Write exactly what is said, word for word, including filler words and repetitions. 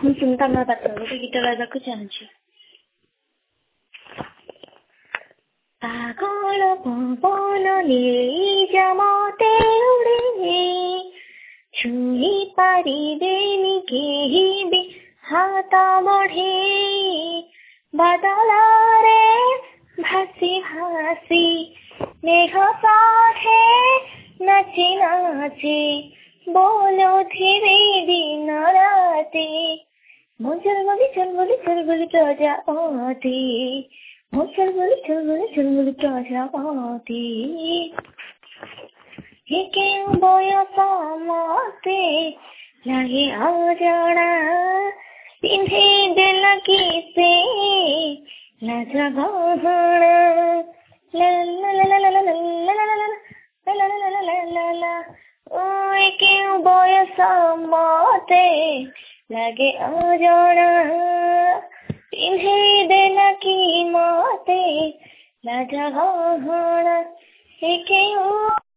ମୁଁ ସୁନତାମା ପାତ୍ର ଗୋଟେ ଗୀତ ଗାଇବାକୁ ଚାହୁଁଛି। ପାଗଳ ପବନ ନେଇ ମତେ ଉଡ଼େ, ଛୁଇଁ ପାରିବେନି କେହି ବି ହାତ ବଢ଼େ। ବାଦଲରେ ଭାସି ଭାସି ମେଘ ସାଥେ ନାଚି ନାଚି ବୋଲୁଥିବେ ଦିନ ରାତି। ମୁଁ ଚଲବୁଲି ଚଲବୁଲି ଚଲବୁଲି ପ୍ରଜାପତି, ମୁଁ ଚଲବୁଲି ଚଲବୁଲି ଚଲବୁଲି ପ୍ରଜାପତି। ଏ କେଉଁ ବୟସ ମତେ ଲାଗେ ଅଜଣା, ପିନ୍ଧେଇ ଦେଲା କି ସେ ଲାଜ ଗହଣା। ଲା ଲା ଲା ଲା ଲା ଲା ଲା ଲା ଲା ଲା ଲା ଲା ଲା। ଓ ଏ କେଉଁ ବୟସ ମତେ ଲାଗେ ଅଜଣା, ପିନ୍ଧେଇ ଦେଲା କି ମତେ ଲାଜ ଗହଣା। ଏ କେଉଁ